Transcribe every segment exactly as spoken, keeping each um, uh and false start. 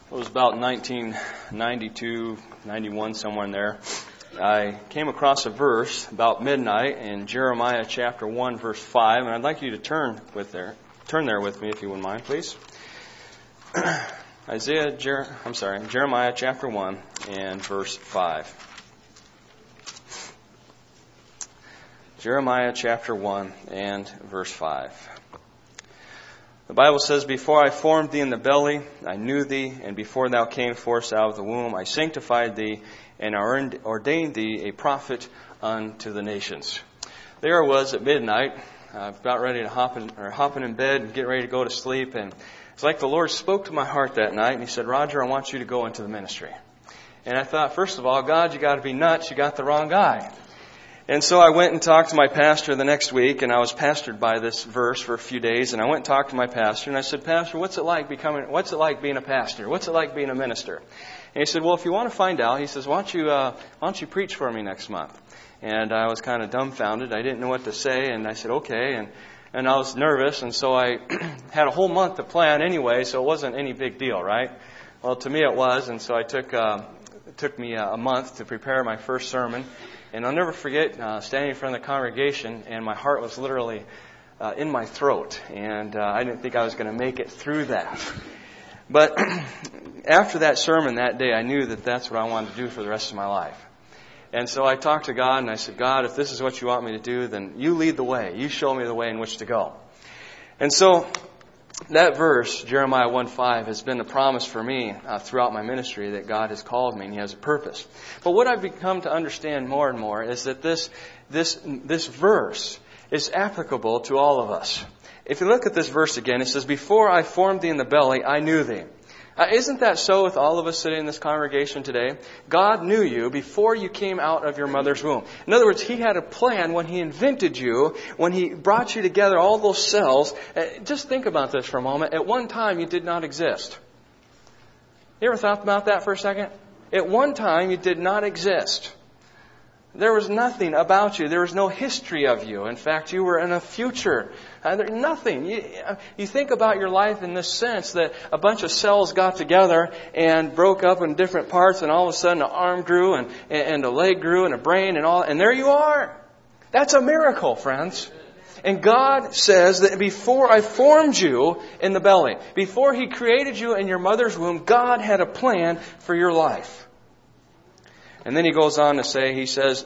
It was about nineteen ninety-two, ninety-one, somewhere in there. I came across a verse about midnight in Jeremiah chapter one, verse five, and I'd like you to turn with there, turn there with me if you wouldn't mind, please. Isaiah, Jer- I'm sorry, Jeremiah chapter one and verse five. Jeremiah chapter one and verse five. The Bible says, "Before I formed thee in the belly, I knew thee, and before thou came forth out of the womb, I sanctified thee, and ordained thee a prophet unto the nations." There I was at midnight, uh, about ready to hop in, or hopping in bed and get ready to go to sleep, and it's like the Lord spoke to my heart that night, and He said, "Roger, I want you to go into the ministry." And I thought, first of all, God, you got to be nuts. You got the wrong guy. And so I went and talked to my pastor the next week, and I was pastored by this verse for a few days. And I went and talked to my pastor, and I said, "Pastor, what's it like becoming? What's it like being a pastor? What's it like being a minister?" And he said, "Well, if you want to find out," he says, "why don't you uh, why don't you preach for me next month?" And I was kind of dumbfounded. I didn't know what to say, and I said, "Okay." And and I was nervous, and so I had a whole month to plan anyway, so it wasn't any big deal, right? Well, to me it was, and so I took uh, it took me a month to prepare my first sermon. And I'll never forget uh, standing in front of the congregation, and my heart was literally uh, in my throat. And uh, I didn't think I was going to make it through that. But after that sermon that day, I knew that that's what I wanted to do for the rest of my life. And so I talked to God, and I said, "God, if this is what you want me to do, then you lead the way. You show me the way in which to go." And so that verse, Jeremiah one five, has been a promise for me uh, throughout my ministry that God has called me and He has a purpose. But what I've become to understand more and more is that this this this verse is applicable to all of us. If you look at this verse again, it says, "Before I formed thee in the belly, I knew thee." Uh, isn't that so with all of us sitting in this congregation today? God knew you before you came out of your mother's womb. In other words, He had a plan when He invented you, when He brought you together, all those cells. Uh, just think about this for a moment. At one time, you did not exist. You ever thought about that for a second? At one time, you did not exist. There was nothing about you. There was no history of you. In fact, you were in a future. Uh, there, nothing. You, uh, you think about your life in this sense that a bunch of cells got together and broke up in different parts, and all of a sudden an arm grew and, and a leg grew and a brain and all, and there you are. That's a miracle, friends. And God says that before I formed you in the belly, before He created you in your mother's womb, God had a plan for your life. And then He goes on to say, He says,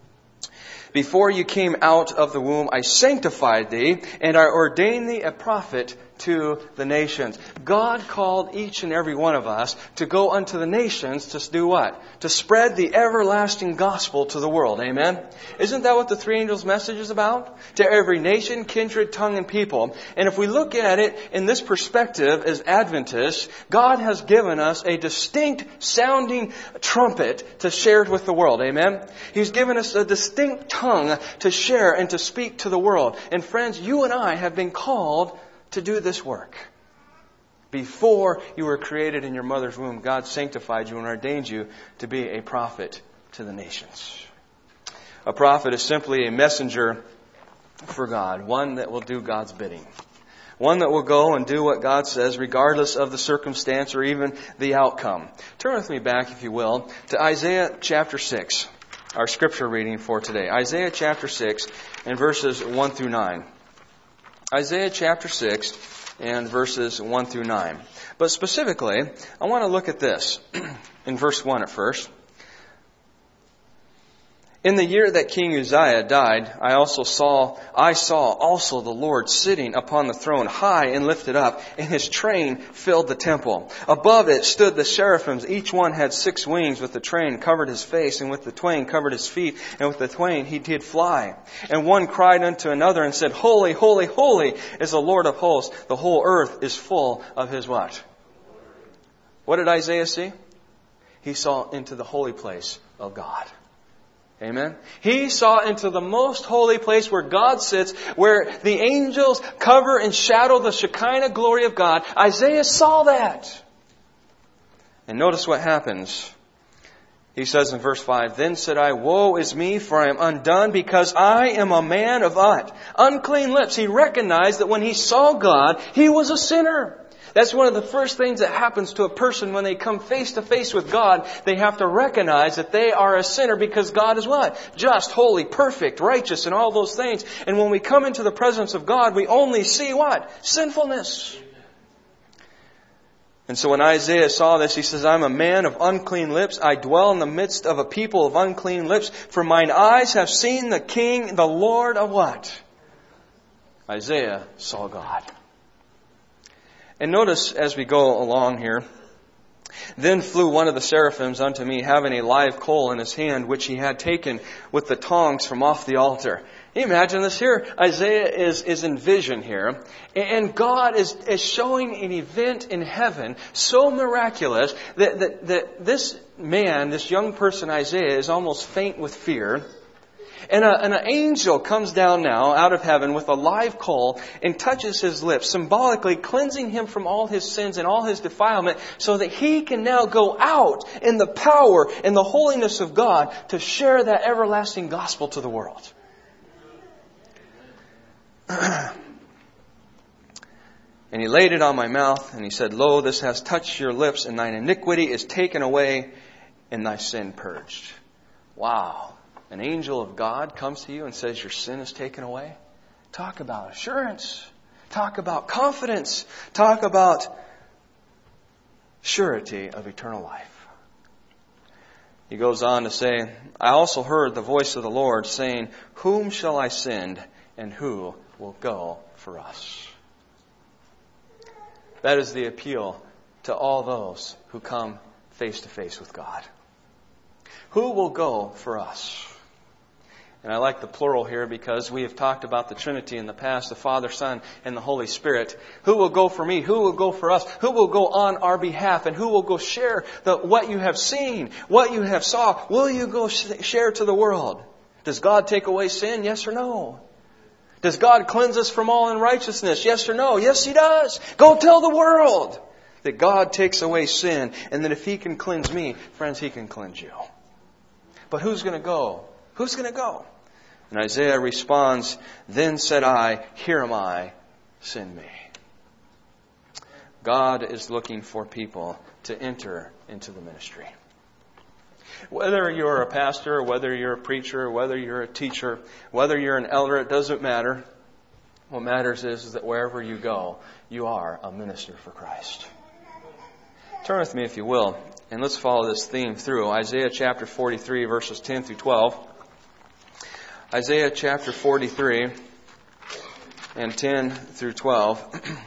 "Before you came out of the womb, I sanctified thee, and I ordained thee a prophet to the nations." God called each and every one of us to go unto the nations to do what? To spread the everlasting gospel to the world. Amen? Isn't that what the three angels' message is about? To every nation, kindred, tongue, and people. And if we look at it in this perspective as Adventists, God has given us a distinct sounding trumpet to share with the world. Amen? He's given us a distinct tongue to share and to speak to the world. And friends, you and I have been called to do this work. Before you were created in your mother's womb, God sanctified you and ordained you to be a prophet to the nations. A prophet is simply a messenger for God, one that will do God's bidding. One that will go and do what God says regardless of the circumstance or even the outcome. Turn with me back, if you will, to Isaiah chapter six, our scripture reading for today. Isaiah chapter six and verses one through nine. Isaiah chapter six and verses one through nine. But specifically, I want to look at this in verse one at first. "In the year that King Uzziah died, I also saw, I saw also the Lord sitting upon the throne, high and lifted up, and His train filled the temple. Above it stood the seraphims. Each one had six wings. With the train covered his face, and with the twain covered his feet, and with the twain he did fly. And one cried unto another and said, Holy, holy, holy is the Lord of hosts. The whole earth is full of His" what? What did Isaiah see? He saw into the holy place of God. Amen. He saw into the most holy place where God sits, where the angels cover and shadow the Shekinah glory of God. Isaiah saw that. And notice what happens. He says in verse five, "Then said I, Woe is me, for I am undone, because I am a man of what? Unclean lips." He recognized that when he saw God, he was a sinner. That's one of the first things that happens to a person when they come face to face with God. They have to recognize that they are a sinner because God is what? Just, holy, perfect, righteous, and all those things. And when we come into the presence of God, we only see what? Sinfulness. And so when Isaiah saw this, he says, I'm a man of unclean lips. I dwell in the midst of a people of unclean lips. For mine eyes have seen the King, the Lord of what? Isaiah saw God. And notice as we go along here, then flew one of the seraphims unto me, having a live coal in his hand, which he had taken with the tongs from off the altar. Can you imagine this here? Isaiah is, is in vision here. And God is, is showing an event in heaven so miraculous that, that, that this man, this young person Isaiah, is almost faint with fear. And, a, and an angel comes down now out of heaven with a live coal and touches his lips, symbolically cleansing him from all his sins and all his defilement so that he can now go out in the power and the holiness of God to share that everlasting gospel to the world. And he laid it on my mouth and he said, Lo, this has touched your lips and thine iniquity is taken away and thy sin purged. Wow. An angel of God comes to you and says your sin is taken away. Talk about assurance. Talk about confidence. Talk about surety of eternal life. He goes on to say, I also heard the voice of the Lord saying, Whom shall I send and who will go for us? That is the appeal to all those who come face to face with God. Who will go for us? And I like the plural here because we have talked about the Trinity in the past, the Father, Son, and the Holy Spirit. Who will go for me? Who will go for us? Who will go on our behalf? And who will go share the, what you have seen, what you have saw? Will you go sh- share to the world? Does God take away sin? Yes or no? Does God cleanse us from all unrighteousness? Yes or no? Yes, He does. Go tell the world that God takes away sin and that if He can cleanse me, friends, He can cleanse you. But who's going to go? Who's going to go? And Isaiah responds, Then said I, Here am I, send me. God is looking for people to enter into the ministry. Whether you're a pastor, or whether you're a preacher, or whether you're a teacher, whether you're an elder, it doesn't matter. What matters is, is that wherever you go, you are a minister for Christ. Turn with me, if you will, and let's follow this theme through. Isaiah chapter forty-three, verses ten through twelve. Isaiah chapter forty-three and ten through twelve.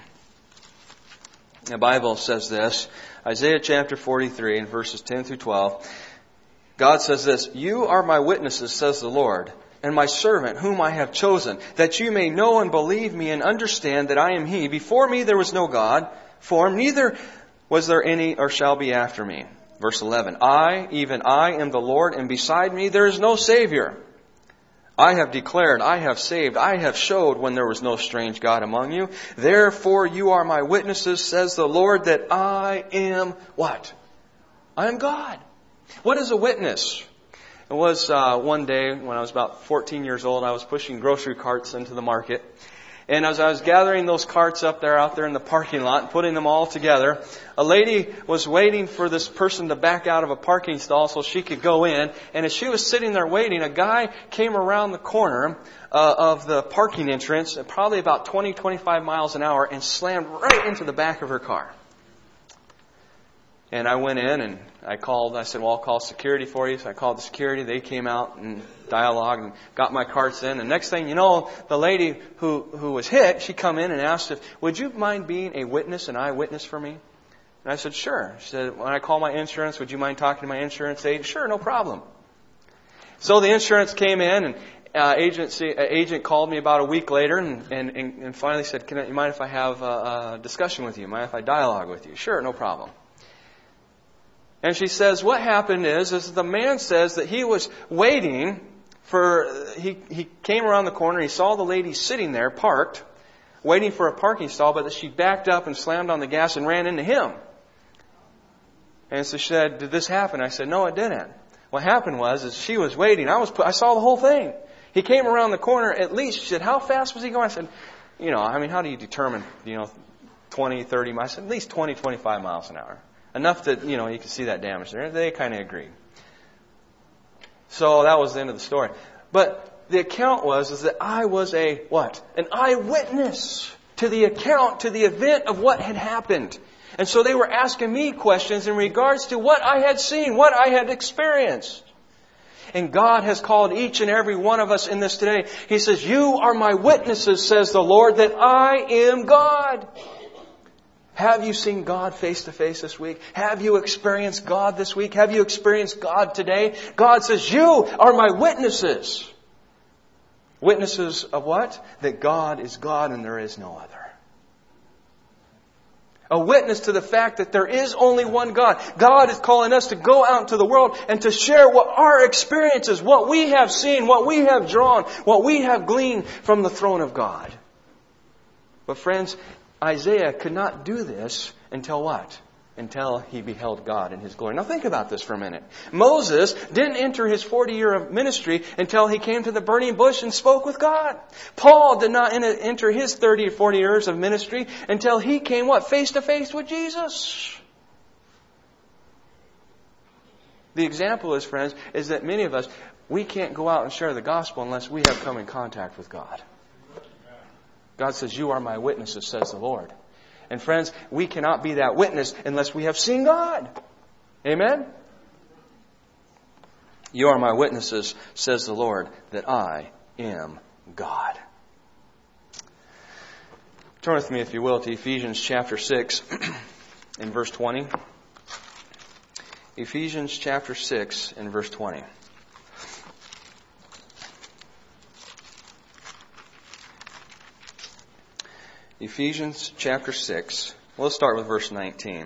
The Bible says this. Isaiah chapter forty-three and verses ten through twelve. God says this, You are my witnesses, says the Lord, and my servant whom I have chosen, that you may know and believe me and understand that I am He. Before me there was no God formed, neither was there any or shall be after me. Verse eleven. I, even I, am the Lord, and beside me there is no Savior. I have declared, I have saved, I have showed when there was no strange God among you. Therefore you are my witnesses, says the Lord, that I am what? I am God. What is a witness? It was uh, one day when I was about fourteen years old, I was pushing grocery carts into the market. And as I was gathering those carts up there, out there in the parking lot, and putting them all together, a lady was waiting for this person to back out of a parking stall so she could go in. And as she was sitting there waiting, a guy came around the corner uh, of the parking entrance, at probably about twenty, twenty-five miles an hour, and slammed right into the back of her car. And I went in and I called, I said, well, I'll call security for you. So I called the security. They came out and dialogued and got my carts in. And next thing you know, the lady who, who was hit, she come in and asked if, would you mind being a witness, an eyewitness for me? And I said, sure. She said, when I call my insurance, would you mind talking to my insurance agent? Sure, no problem. So the insurance came in and uh, agency, uh, agent called me about a week later and, and, and finally said, Can I, you mind if I have a, a discussion with you? Mind if I dialogue with you? Sure, no problem. And she says, what happened is, is the man says that he was waiting for, he, he came around the corner, he saw the lady sitting there parked, waiting for a parking stall, but that she backed up and slammed on the gas and ran into him. And so she said, did this happen? I said, no, it didn't. What happened was, is she was waiting. I was, I saw the whole thing. He came around the corner at least. She said, how fast was he going? I said, you know, I mean, how do you determine, you know, twenty, thirty miles, at least twenty, twenty-five miles an hour. Enough that, you know, you can see that damage there. They kind of agreed. So that was the end of the story. But the account was is that I was a, what? An eyewitness to the account, to the event of what had happened. And so they were asking me questions in regards to what I had seen, what I had experienced. And God has called each and every one of us in this today. He says, you are my witnesses, says the Lord, that I am God. Have you seen God face to face this week? Have you experienced God this week? Have you experienced God today? God says, you are my witnesses. Witnesses of what? That God is God and there is no other. A witness to the fact that there is only one God. God is calling us to go out into the world and to share what our experiences, what we have seen, what we have drawn, what we have gleaned from the throne of God. But friends, Isaiah could not do this until what? Until he beheld God in His glory. Now think about this for a minute. Moses didn't enter his forty year of ministry until he came to the burning bush and spoke with God. Paul did not enter his thirty or forty years of ministry until he came what? Face to face with Jesus. The example is, friends, is that many of us, we can't go out and share the gospel unless we have come in contact with God. God says, you are my witnesses, says the Lord. And friends, we cannot be that witness unless we have seen God. Amen? You are my witnesses, says the Lord, that I am God. Turn with me, if you will, to Ephesians chapter six and verse twenty. Ephesians chapter six and verse twenty. Ephesians chapter six. Let's start with verse nineteen.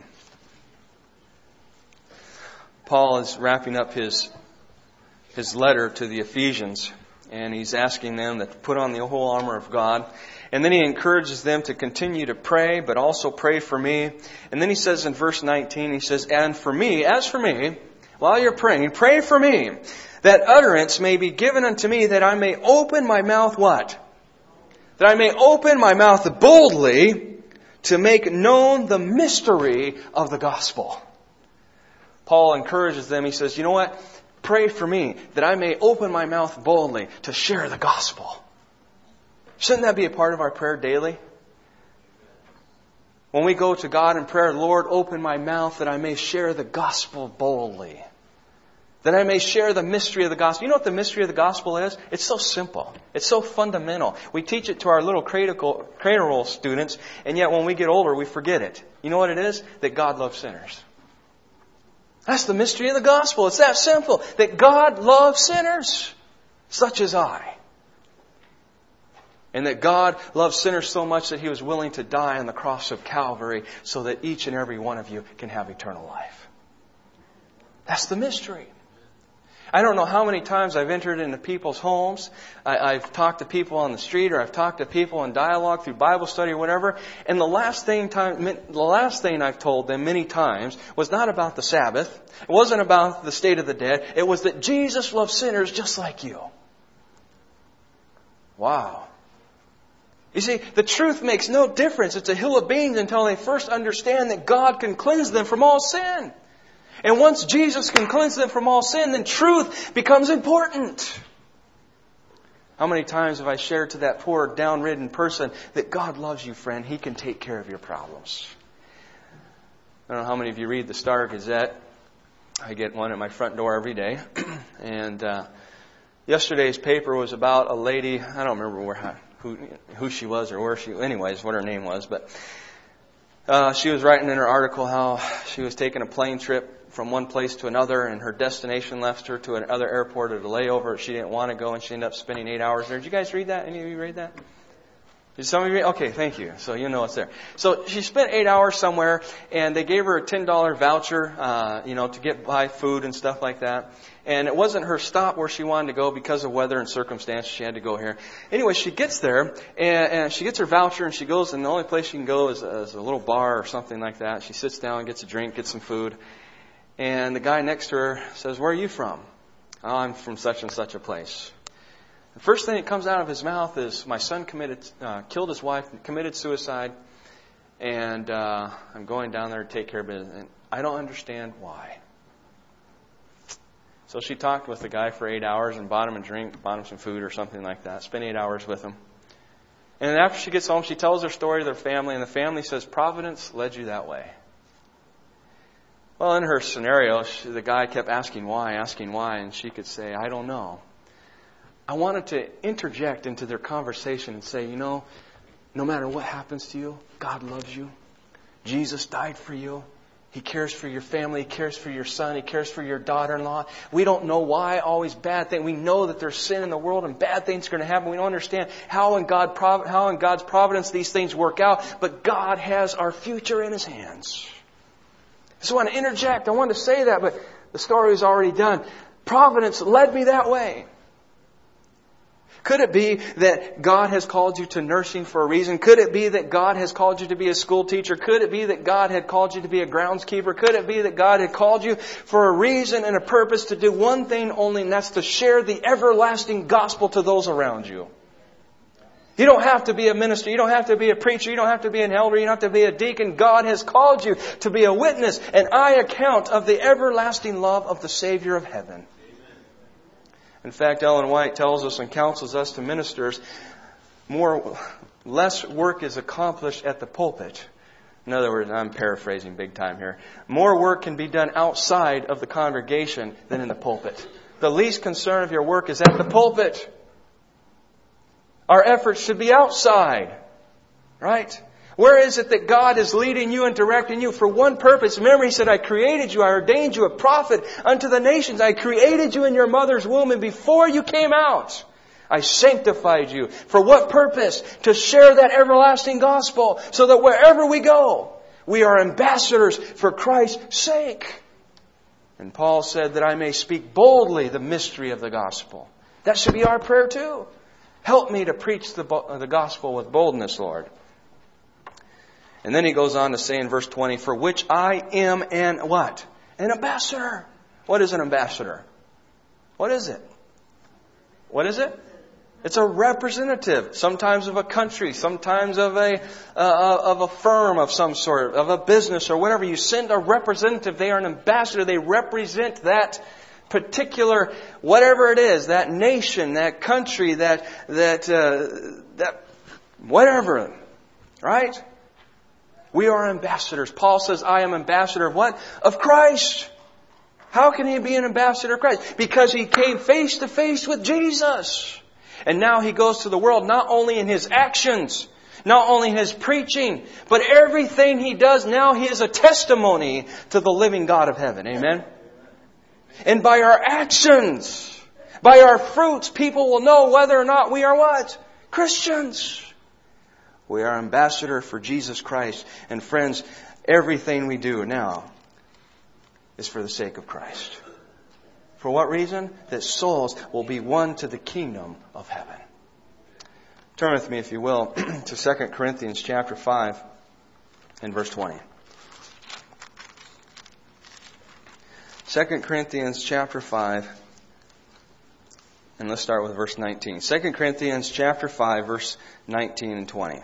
Paul is wrapping up his, his letter to the Ephesians, and he's asking them to put on the whole armor of God. And then he encourages them to continue to pray, but also pray for me. And then he says in verse nineteen, he says, and for me, as for me, while you're praying, pray for me, that utterance may be given unto me, that I may open my mouth, what? That I may open my mouth boldly to make known the mystery of the gospel. Paul encourages them. He says, you know what? Pray for me that I may open my mouth boldly to share the gospel. Shouldn't that be a part of our prayer daily? When we go to God in prayer, Lord, open my mouth that I may share the gospel boldly. That I may share the mystery of the gospel. You know what the mystery of the gospel is? It's so simple. It's so fundamental. We teach it to our little cradle cradle students, and yet when we get older, we forget it. You know what it is? That God loves sinners. That's the mystery of the gospel. It's that simple. That God loves sinners, such as I. And that God loves sinners so much that He was willing to die on the cross of Calvary so that each and every one of you can have eternal life. That's the mystery. I don't know how many times I've entered into people's homes. I, I've talked to people on the street, or I've talked to people in dialogue through Bible study or whatever. And the last thing time, the last thing I've told them many times was not about the Sabbath. It wasn't about the state of the dead. It was that Jesus loves sinners just like you. Wow. You see, the truth makes no difference. It's a hill of beans until they first understand that God can cleanse them from all sin. And once Jesus can cleanse them from all sin, then truth becomes important. How many times have I shared to that poor, down-ridden person that God loves you, friend. He can take care of your problems. I don't know how many of you read the Star Gazette. I get one at my front door every day. and uh, yesterday's paper was about a lady. I don't remember where, who, who she was or where she, anyways, what her name was. But uh, she was writing in her article how she was taking a plane trip from one place to another, and her destination left her to another airport at a layover. She didn't want to go, and she ended up spending eight hours there. Did you guys read that? Any of you read that? Did some of you read? Okay, thank you. So you know it's there. So she spent eight hours somewhere, and they gave her a ten dollars voucher, uh, you know, to get buy food and stuff like that. And it wasn't her stop where she wanted to go because of weather and circumstances. She had to go here. Anyway, she gets there, and, and she gets her voucher, and she goes, and the only place she can go is, is a little bar or something like that. She sits down, gets a drink, gets some food. And the guy next to her says, "Where are you from?" "Oh, I'm from such and such a place." The first thing that comes out of his mouth is, "My son committed, uh, killed his wife, committed suicide, And uh, I'm going down there to take care of business. And I don't understand why. So she talked with the guy for eight hours and bought him a drink, bought him some food or something like that. Spent eight hours with him. And then after she gets home, she tells her story to their family, and the family says, Providence led you that way. Well, in her scenario, she, the guy kept asking why, asking why, and she could say, I don't know. I wanted to interject into their conversation and say, you know, no matter what happens to you, God loves you. Jesus died for you. He cares for your family. He cares for your son. He cares for your daughter-in-law. We don't know why always bad things. We know that there's sin in the world and bad things are going to happen. We don't understand how in, God, how in God's providence these things work out. But God has our future in His hands. So I want to interject. I wanted to say that, but the story is already done. Providence led me that way. Could it be that God has called you to nursing for a reason? Could it be that God has called you to be a school teacher? Could it be that God had called you to be a groundskeeper? Could it be that God had called you for a reason and a purpose to do one thing only, and that's to share the everlasting gospel to those around you? You don't have to be a minister. You don't have to be a preacher. You don't have to be an elder. You don't have to be a deacon. God has called you to be a witness, an eye account of the everlasting love of the Savior of heaven. In fact, Ellen White tells us and counsels us to ministers, more, less work is accomplished at the pulpit. In other words, I'm paraphrasing big time here. More work can be done outside of the congregation than in the pulpit. The least concern of your work is at the pulpit. Our efforts should be outside. Right? Where is it that God is leading you and directing you for one purpose? Remember, He said, I created you, I ordained you a prophet unto the nations. I created you in your mother's womb, and before you came out, I sanctified you. For what purpose? To share that everlasting gospel, so that wherever we go, we are ambassadors for Christ's sake. And Paul said that I may speak boldly the mystery of the gospel. That should be our prayer too. Help me to preach the, the gospel with boldness, Lord. And then he goes on to say in verse twenty, for which I am an what? An ambassador. What is an ambassador? What is it? What is it? It's a representative, sometimes of a country, sometimes of a uh, of a firm of some sort, of a business or whatever. You send a representative. They are an ambassador. They represent that particular, whatever it is, that nation, that country, that that uh, that whatever, right? We are ambassadors. Paul says, I am ambassador of what? Of Christ. How can he be an ambassador of Christ? Because he came face to face with Jesus. And now he goes to the world not only in his actions, not only in his preaching, but everything he does now, he is a testimony to the living God of heaven. Amen? And by our actions, by our fruits, people will know whether or not we are what? Christians. We are ambassador for Jesus Christ. And friends, everything we do now is for the sake of Christ. For what reason? That souls will be won to the kingdom of heaven. Turn with me, if you will, to Second Corinthians chapter five and verse twenty. Second Corinthians chapter five, and let's start with verse nineteen. Second Corinthians chapter five, verse nineteen and twenty.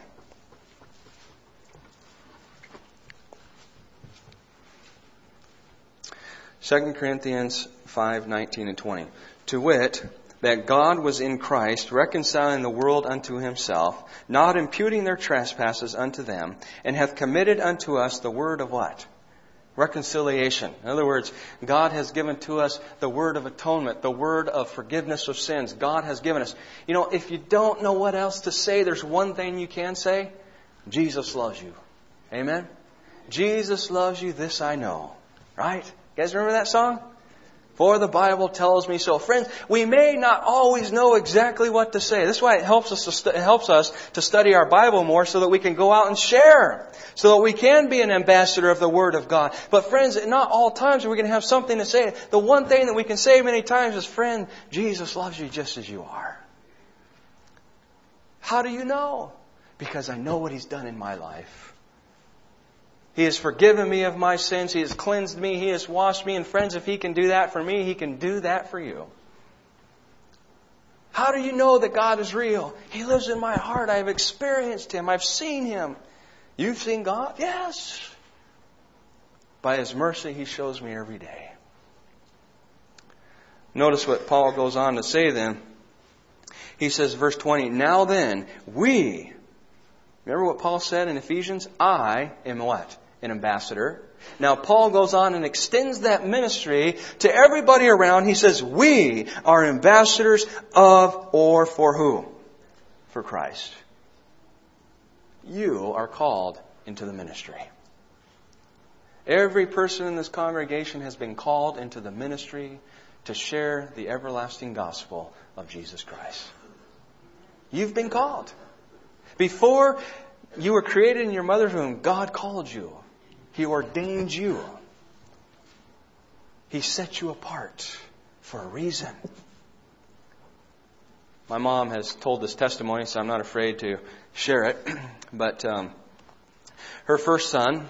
Second Corinthians five, nineteen and twenty. To wit, that God was in Christ, reconciling the world unto Himself, not imputing their trespasses unto them, and hath committed unto us the word of what? Reconciliation. In other words, God has given to us the word of atonement, the word of forgiveness of sins. God has given us. You know, if you don't know what else to say, there's one thing you can say. Jesus loves you. Amen? Jesus loves you, this I know. Right? You guys remember that song? For the Bible tells me so. Friends, we may not always know exactly what to say. That's why it helps us to stu- it helps us to study our Bible more, so that we can go out and share, so that we can be an ambassador of the Word of God. But friends, not all times are we going to have something to say. The one thing that we can say many times is, friend, Jesus loves you just as you are. How do you know? Because I know what He's done in my life. He has forgiven me of my sins. He has cleansed me. He has washed me. And friends, if He can do that for me, He can do that for you. How do you know that God is real? He lives in my heart. I've experienced Him. I've seen Him. You've seen God? Yes. By His mercy, He shows me every day. Notice what Paul goes on to say then. He says, verse twenty, now then, we, remember what Paul said in Ephesians? I am what? An ambassador. Now Paul goes on and extends that ministry to everybody around. He says, we are ambassadors of or for who? For Christ. You are called into the ministry. Every person in this congregation has been called into the ministry to share the everlasting gospel of Jesus Christ. You've been called. Before you were created in your mother's womb, God called you. He ordained you. He set you apart for a reason. My mom has told this testimony, so I'm not afraid to share it. But um, her first son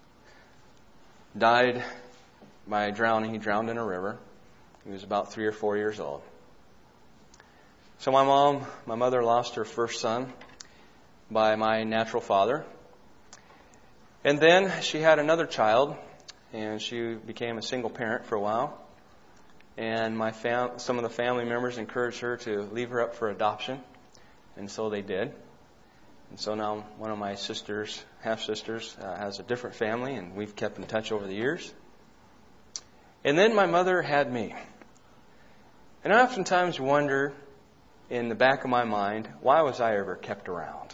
died by drowning. He drowned in a river. He was about three or four years old. So my mom, my mother lost her first son by my natural father. And then she had another child, and she became a single parent for a while. And my fam- some of the family members encouraged her to leave her up for adoption, and so they did. And so now one of my sisters, half-sisters, uh, has a different family, and we've kept in touch over the years. And then my mother had me. And I oftentimes wonder, in the back of my mind, why was I ever kept around?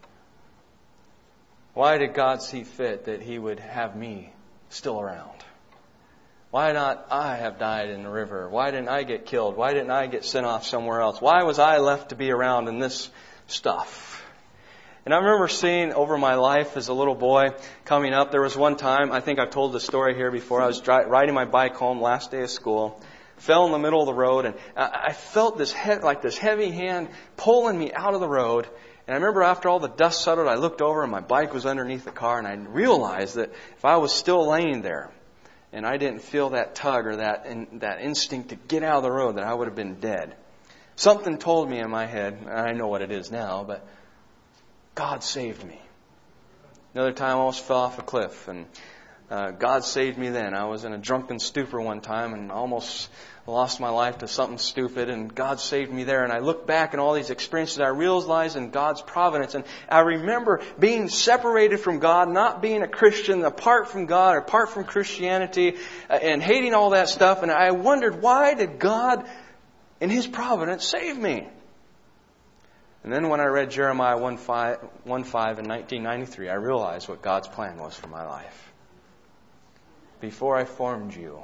Why did God see fit that He would have me still around? Why not I have died in the river? Why didn't I get killed? Why didn't I get sent off somewhere else? Why was I left to be around in this stuff? And I remember seeing over my life as a little boy coming up, there was one time, I think I've told this story here before, I was dri- riding my bike home last day of school, fell in the middle of the road, and I, I felt this he- like this heavy hand pulling me out of the road. And I remember after all the dust settled, I looked over and my bike was underneath the car, and I realized that if I was still laying there and I didn't feel that tug or that in, that instinct to get out of the road, that I would have been dead. Something told me in my head, and I know what it is now, but God saved me. Another time I almost fell off a cliff, and uh, God saved me then. I was in a drunken stupor one time and almost lost my life to something stupid, and God saved me there. And I look back at all these experiences, I realize in God's providence, and I remember being separated from God, not being a Christian, apart from God, or apart from Christianity, uh, and hating all that stuff. And I wondered, why did God, in His providence, save me? And then when I read Jeremiah one five in nineteen ninety-three, I realized what God's plan was for my life. Before I formed you,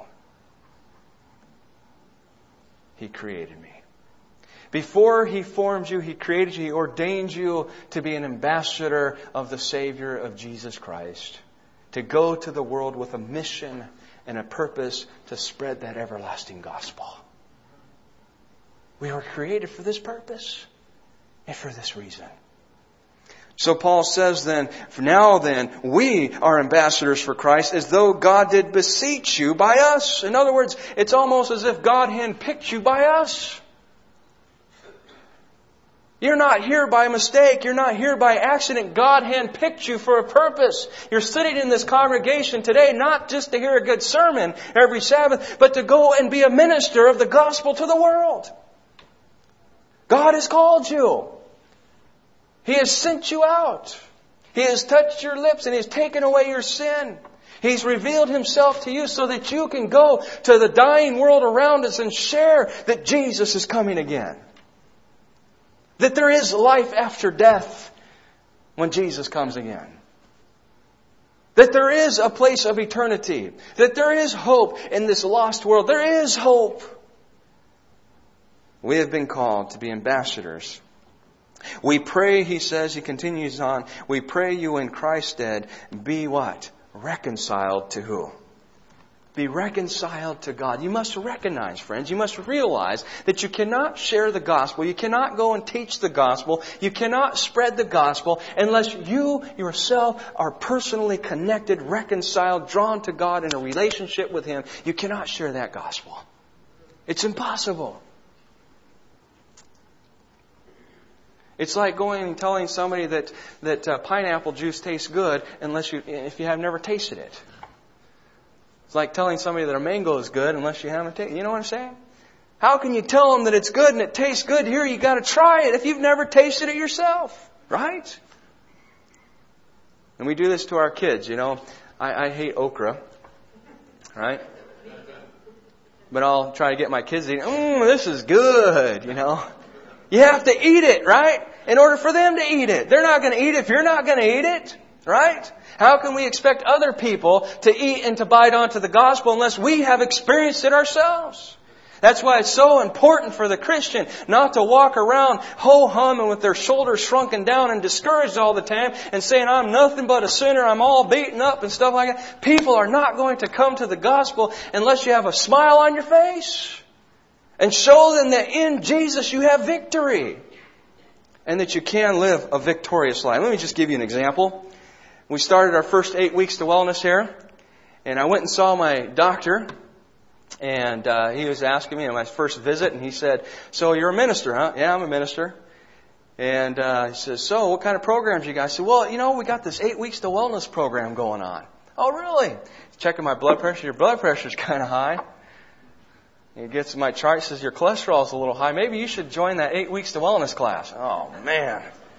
He created me. Before He formed you, He created you, He ordained you to be an ambassador of the Savior of Jesus Christ. To go to the world with a mission and a purpose to spread that everlasting gospel. We were created for this purpose and for this reason. So Paul says then, now then, we are ambassadors for Christ, as though God did beseech you by us. In other words, it's almost as if God handpicked you by us. You're not here by mistake. You're not here by accident. God handpicked you for a purpose. You're sitting in this congregation today not just to hear a good sermon every Sabbath, but to go and be a minister of the gospel to the world. God has called you. He has sent you out. He has touched your lips and He has taken away your sin. He's revealed Himself to you so that you can go to the dying world around us and share that Jesus is coming again. That there is life after death when Jesus comes again. That there is a place of eternity. That there is hope in this lost world. There is hope. We have been called to be ambassadors. We pray, he says, he continues on, we pray you in Christ's stead be what? Reconciled to who? Be reconciled to God. You must recognize, friends, you must realize that you cannot share the gospel. You cannot go and teach the gospel. You cannot spread the gospel unless you yourself are personally connected, reconciled, drawn to God in a relationship with Him. You cannot share that gospel. It's impossible. It's like going and telling somebody that that uh, pineapple juice tastes good unless you if you have never tasted it. It's like telling somebody that a mango is good unless you haven't tasted it. You know what I'm saying? How can you tell them that it's good and it tastes good here? You got to try it if you've never tasted it yourself, right? And we do this to our kids. You know, I, I hate okra, right? But I'll try to get my kids to eat. Mmm, this is good. You know, you have to eat it, right? In order for them to eat it, they're not going to eat it if you're not going to eat it. Right? How can we expect other people to eat and to bite onto the gospel unless we have experienced it ourselves? That's why it's so important for the Christian not to walk around ho-hum and with their shoulders shrunken down and discouraged all the time and saying, I'm nothing but a sinner, I'm all beaten up and stuff like that. People are not going to come to the gospel unless you have a smile on your face and show them that in Jesus you have victory and that you can live a victorious life. Let me just give you an example. We started our first eight weeks to wellness here, and I went and saw my doctor, and uh, he was asking me on my first visit, and he said, so you're a minister, huh? Yeah, I'm a minister. And uh, he says, so what kind of programs you guys? I said, well, you know, we got this eight weeks to wellness program going on. Oh, really? Checking my blood pressure. Your blood pressure's kind of high. He gets my chart, says your cholesterol's a little high. Maybe you should join that eight weeks to wellness class. Oh, man.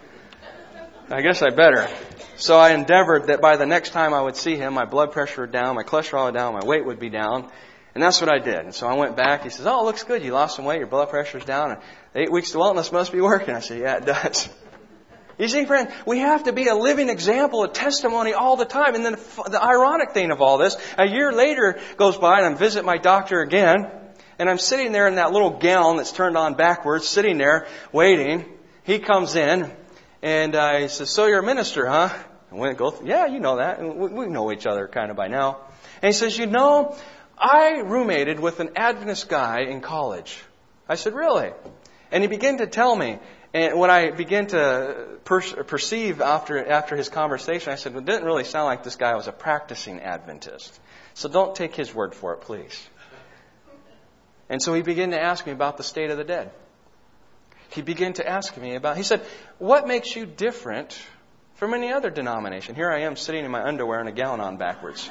I guess I better. So I endeavored that by the next time I would see him, my blood pressure would down, my cholesterol would down, my weight would be down. And that's what I did. And so I went back. He says, oh, it looks good. You lost some weight. Your blood pressure's down. And eight weeks to wellness must be working. I said, yeah, it does. You see, friend, we have to be a living example, a testimony all the time. And then the ironic thing of all this, a year later goes by and I visit my doctor again. And I'm sitting there in that little gown that's turned on backwards, sitting there waiting. He comes in. And uh, he says, so you're a minister, huh? And we go, yeah, you know that. And we, we know each other kind of by now. And he says, you know, I roommated with an Adventist guy in college. I said, really? And he began to tell me. And when I began to per- perceive after after his conversation, I said, well, it didn't really sound like this guy was a practicing Adventist. So don't take his word for it, please. And so he began to ask me about the state of the dead. He began to ask me about, he said, what makes you different from any other denomination? Here I am sitting in my underwear and a gown on backwards.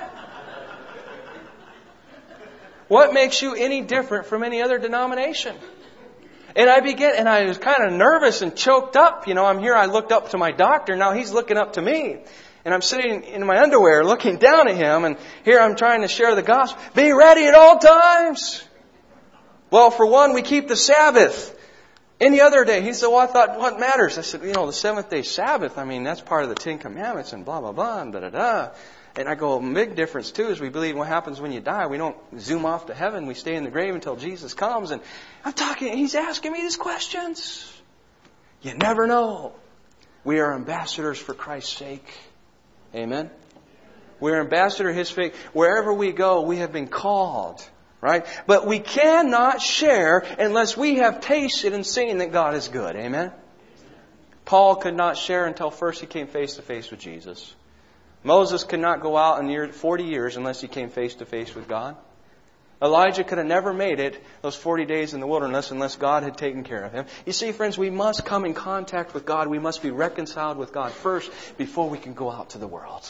What makes you any different from any other denomination? And I began, and I was kind of nervous and choked up. You know, I'm here, I looked up to my doctor, now he's looking up to me. And I'm sitting in my underwear looking down at him, and here I'm trying to share the gospel. Be ready at all times. Well, for one, we keep the Sabbath. Any other day, he said, well, I thought, what matters? I said, you know, the seventh day Sabbath, I mean, that's part of the Ten Commandments and blah, blah, blah, and da, da, da. And I go, a big difference, too, is we believe what happens when you die. We don't zoom off to heaven. We stay in the grave until Jesus comes. And I'm talking, he's asking me these questions. You never know. We are ambassadors for Christ's sake. Amen? We're ambassador of His faith. Wherever we go, we have been called. Right? But we cannot share unless we have tasted and seen that God is good. Amen? Paul could not share until first he came face to face with Jesus. Moses could not go out in forty years unless he came face to face with God. Elijah could have never made it those forty days in the wilderness unless God had taken care of him. You see, friends, we must come in contact with God. We must be reconciled with God first before we can go out to the world.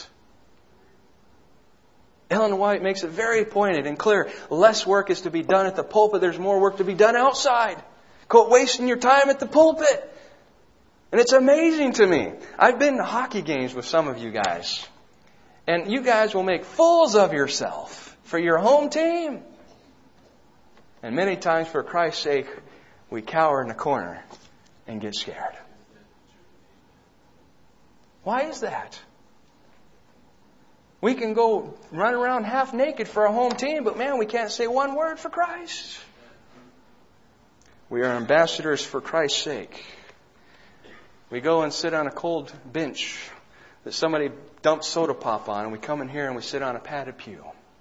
Ellen White makes it very pointed and clear. Less work is to be done at the pulpit. There's more work to be done outside. Quit wasting your time at the pulpit. And it's amazing to me. I've been to hockey games with some of you guys. And you guys will make fools of yourself for your home team. And many times for Christ's sake, we cower in the corner and get scared. Why is that? We can go run around half naked for a home team, but man, we can't say one word for Christ. We are ambassadors for Christ's sake. We go and sit on a cold bench that somebody dumped soda pop on, and we come in here and we sit on a padded pew.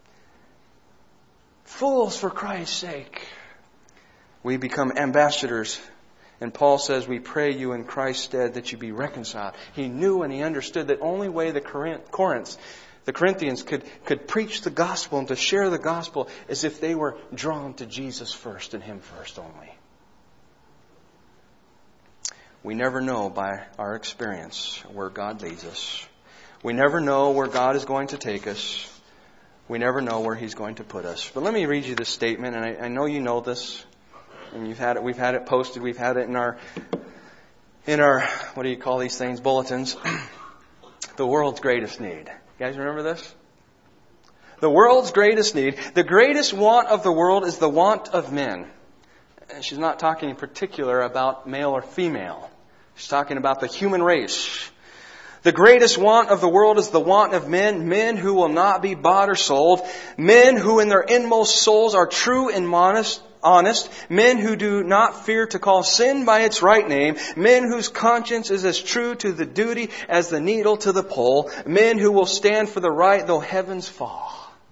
Fools for Christ's sake. We become ambassadors. And Paul says, we pray you in Christ's stead that you be reconciled. He knew and he understood that only way the Corinth, the Corinthians could, could preach the gospel and to share the gospel is if they were drawn to Jesus first and Him first only. we never know by our experience where God leads us. We never know where God is going to take us. We never know where He's going to put us. But let me read you this statement, and I, I know you know this, and you've had it. We've had it posted. We've had it in our in our what do you call these things? Bulletins. The world's greatest need. You guys remember this? The world's greatest need. The greatest want of the world is the want of men. And she's not talking in particular about male or female. She's talking about the human race. The greatest want of the world is the want of men, men who will not be bought or sold, men who in their inmost souls are true and honest, honest, men who do not fear to call sin by its right name, men whose conscience is as true to the duty as the needle to the pole, men who will stand for the right though heavens fall.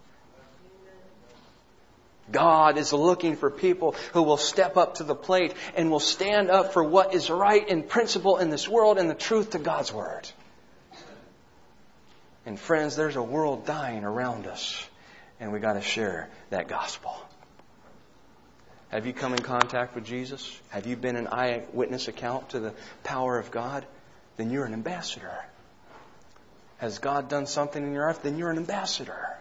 God is looking for people who will step up to the plate and will stand up for what is right in principle in this world and the truth to God's Word. And friends, there's a world dying around us, and we got to share that gospel. Have you come in contact with Jesus? Have you been an eyewitness account to the power of God? Then you're an ambassador. Has God done something in your life? Then you're an ambassador.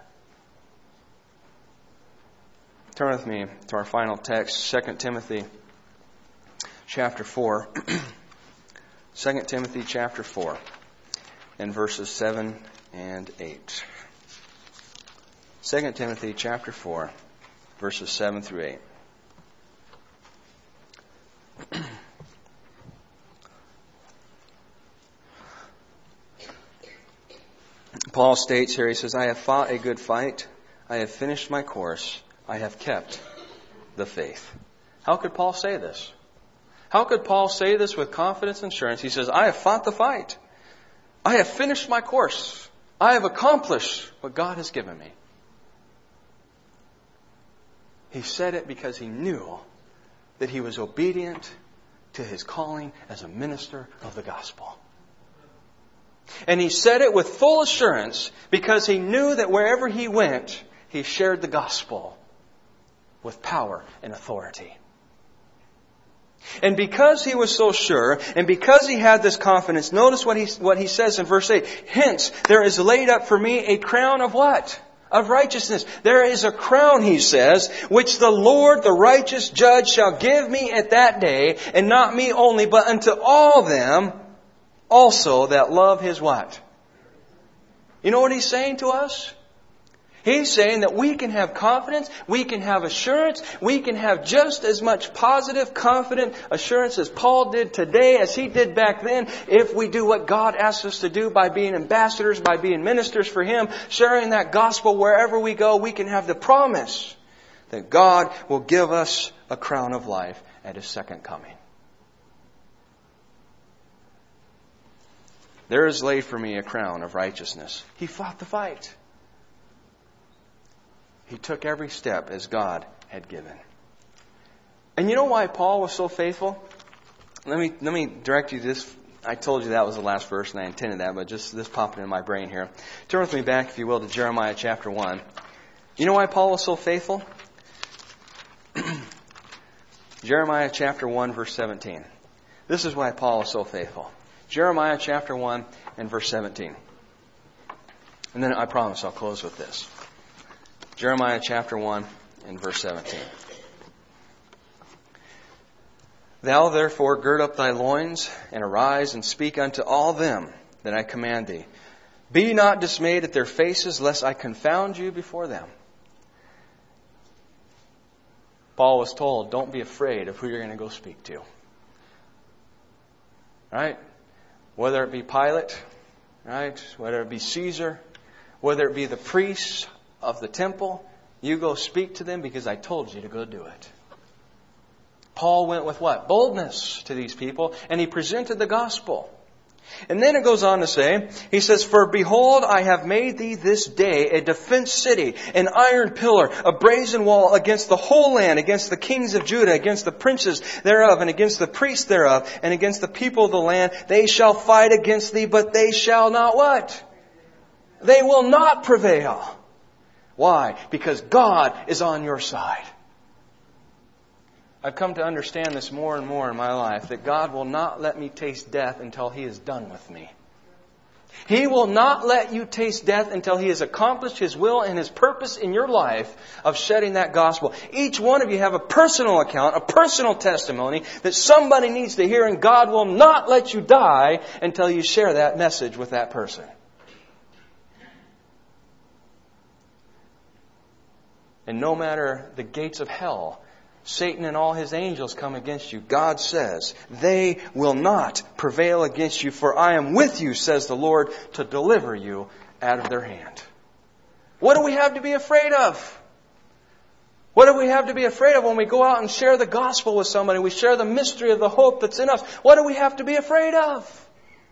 Turn with me to our final text, Second Timothy chapter four. Second Timothy chapter four and verses seven and eight. Second Timothy chapter four, verses seven through eight. Paul states here, he says, I have fought a good fight. I have finished my course. I have kept the faith. How could Paul say this? How could Paul say this with confidence and assurance? He says, I have fought the fight. I have finished my course. I have accomplished what God has given me. He said it because he knew that he was obedient to his calling as a minister of the gospel. And he said it with full assurance because he knew that wherever he went, he shared the gospel with power and authority. And because he was so sure, and because he had this confidence, notice what he, what he says in verse eight. Hence, there is laid up for me a crown of what? Of righteousness. There is a crown, he says, which the Lord, the righteous judge, shall give me at that day, and not me only, but unto all them also that love his what? You know what he's saying to us? He's saying that we can have confidence, we can have assurance, we can have just as much positive, confident assurance as Paul did today as he did back then if we do what God asks us to do by being ambassadors, by being ministers for Him, sharing that gospel wherever we go. We can have the promise that God will give us a crown of life at His second coming. There is laid for me a crown of righteousness. He fought the fight. He took every step as God had given. And you know why Paul was so faithful? Let me let me direct you to this. I told you that was the last verse, and I intended that, but just this popping in my brain here. Turn with me back, if you will, to Jeremiah chapter one. You know why Paul was so faithful? Jeremiah chapter one, verse seventeen. This is why Paul was so faithful. Jeremiah chapter one and verse seventeen. And then I promise I'll close with this. Jeremiah chapter one and verse seventeen. Thou therefore gird up thy loins, and arise, and speak unto all them that I command thee. Be not dismayed at their faces, lest I confound you before them. Paul was told, don't be afraid of who you're going to go speak to. Right? Whether it be Pilate, right? Whether it be Caesar, whether it be the priests of the temple, you go speak to them because I told you to go do it. Paul went with what? Boldness to these people, and he presented the gospel. And then it goes on to say, he says, For behold, I have made thee this day a defense city, an iron pillar, a brazen wall against the whole land, against the kings of Judah, against the princes thereof, and against the priests thereof, and against the people of the land. They shall fight against thee, but they shall not what? They will not prevail. Why? Because God is on your side. I've come to understand this more and more in my life, that God will not let me taste death until He is done with me. He will not let you taste death until He has accomplished His will and His purpose in your life of shedding that gospel. Each one of you have a personal account, a personal testimony that somebody needs to hear, and God will not let you die until you share that message with that person. And no matter the gates of hell, Satan and all his angels come against you, God says, they will not prevail against you, for I am with you, says the Lord, to deliver you out of their hand. What do we have to be afraid of? What do we have to be afraid of when we go out and share the gospel with somebody? We share the mystery of the hope that's in us. What do we have to be afraid of?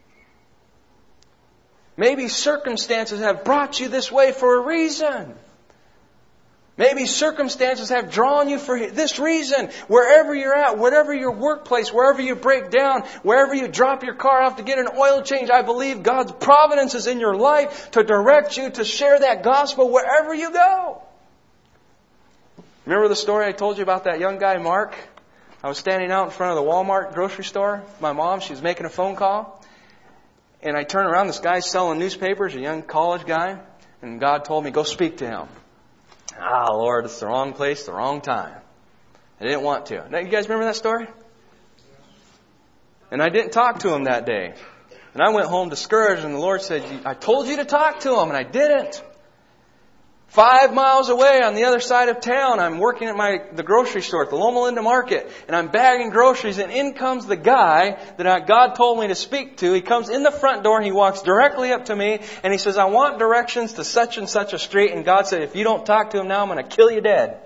Maybe circumstances have brought you this way for a reason. Maybe circumstances have drawn you for this reason. Wherever you're at, whatever your workplace, wherever you break down, wherever you drop your car off to get an oil change, I believe God's providence is in your life to direct you to share that gospel wherever you go. Remember the story I told you about that young guy, Mark? I was standing out in front of the Walmart grocery store. My mom, she was making a phone call. And I turned around, this guy's selling newspapers, a young college guy. And God told me, go speak to him. Ah, Lord, it's the wrong place, the wrong time. I didn't want to. Now, you guys remember that story? And I didn't talk to him that day. And I went home discouraged, and the Lord said, I told you to talk to him, and I didn't. Five miles away on the other side of town, I'm working at my the grocery store at the Loma Linda Market, and I'm bagging groceries, and in comes the guy that I, God told me to speak to. He comes in the front door, and he walks directly up to me, and he says, I want directions to such and such a street. And God said, if you don't talk to him now, I'm going to kill you dead.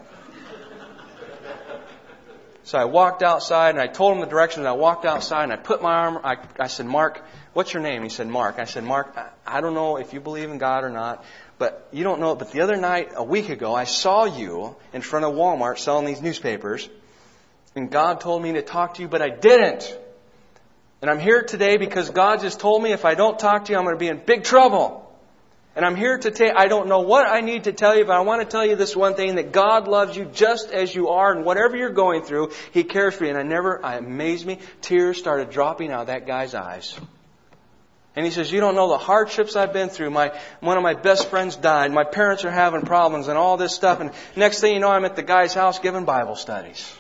So I walked outside, and I told him the directions. I walked outside, and I put my arm, I, I said, Mark, what's your name? He said, Mark. I said, Mark, I, I don't know if you believe in God or not, but you don't know it. But the other night, a week ago, I saw you in front of Walmart selling these newspapers. And God told me to talk to you, but I didn't. And I'm here today because God just told me if I don't talk to you, I'm going to be in big trouble. And I'm here to tell I don't know what I need to tell you, but I want to tell you this one thing, that God loves you just as you are, and whatever you're going through, He cares for you. And I never, I amazed me, tears started dropping out of that guy's eyes. And he says, you don't know the hardships I've been through. My one of my best friends died. My parents are having problems and all this stuff. And next thing you know, I'm at the guy's house giving Bible studies.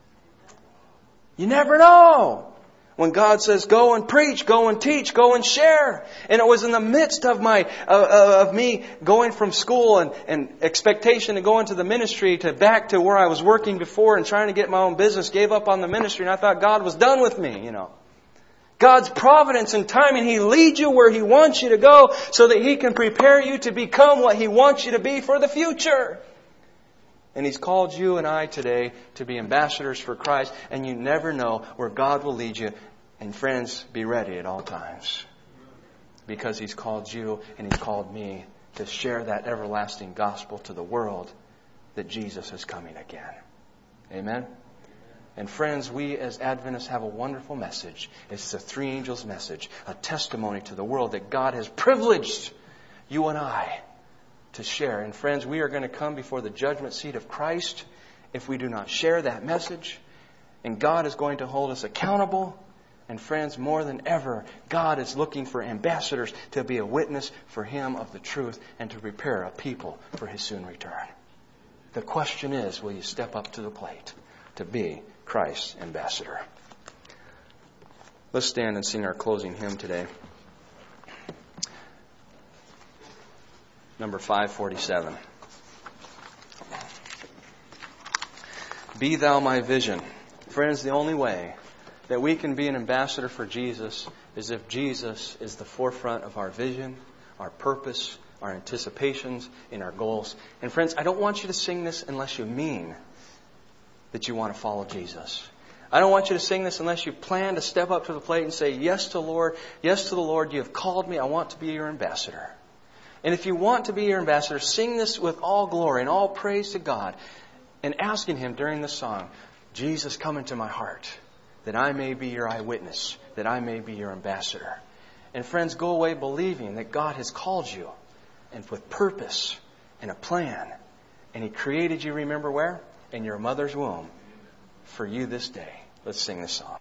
You never know. When God says, go and preach, go and teach, go and share. And it was in the midst of my uh, of me going from school and, and expectation to go into the ministry to back to where I was working before and trying to get my own business, gave up on the ministry, and I thought God was done with me, you know. God's providence and timing, He leads you where He wants you to go so that He can prepare you to become what He wants you to be for the future. And He's called you and I today to be ambassadors for Christ, and you never know where God will lead you. And friends, be ready at all times. Because He's called you and He's called me to share that everlasting gospel to the world that Jesus is coming again. Amen? And friends, we as Adventists have a wonderful message. It's the three angels' message, a testimony to the world that God has privileged you and I to share. And friends, we are going to come before the judgment seat of Christ if we do not share that message. And God is going to hold us accountable. And friends, more than ever, God is looking for ambassadors to be a witness for Him of the truth and to prepare a people for His soon return. The question is, will you step up to the plate to be Christ's ambassador? Let's stand and sing our closing hymn today. Number five forty-seven. Be thou my vision. Friends, the only way that we can be an ambassador for Jesus is if Jesus is the forefront of our vision, our purpose, our anticipations, and our goals. And friends, I don't want you to sing this unless you mean that you want to follow Jesus. I don't want you to sing this unless you plan to step up to the plate and say, yes to the Lord, yes to the Lord, you have called me, I want to be your ambassador. And if you want to be your ambassador, sing this with all glory and all praise to God, and asking Him during the song, Jesus, come into my heart, that I may be your eyewitness, that I may be your ambassador. And friends, go away believing that God has called you, and with purpose and a plan. And He created you, remember where? In your mother's womb. for you this day. Let's sing this song.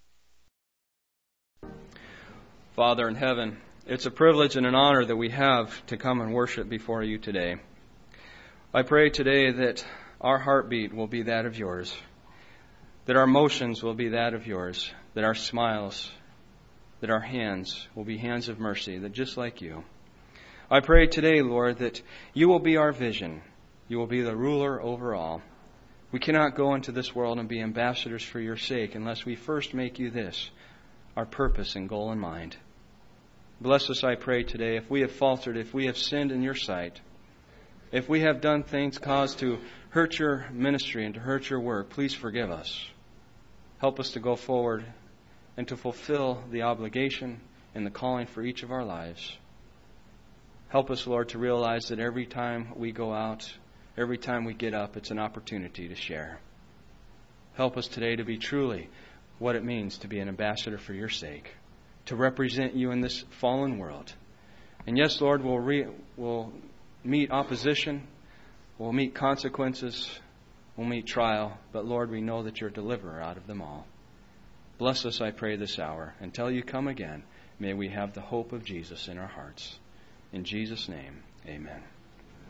Father in heaven, it's a privilege and an honor that we have to come and worship before you today. I pray today that our heartbeat will be that of yours, that our motions will be that of yours, that our smiles, that our hands will be hands of mercy, that just like you. I pray today, Lord, that you will be our vision. You will be the ruler over all. We cannot go into this world and be ambassadors for your sake unless we first make you this, our purpose and goal in mind. Bless us, I pray today, if we have faltered, if we have sinned in your sight, if we have done things caused to hurt your ministry and to hurt your work, please forgive us. Help us to go forward and to fulfill the obligation and the calling for each of our lives. Help us, Lord, to realize that every time we go out, every time we get up, it's an opportunity to share. Help us today to be truly what it means to be an ambassador for your sake, to represent you in this fallen world. And yes, Lord, we'll, re- we'll meet opposition, we'll meet consequences, we'll meet trial, but Lord, we know that you're a deliverer out of them all. Bless us, I pray, this hour. Until you come again, may we have the hope of Jesus in our hearts. In Jesus' name, amen.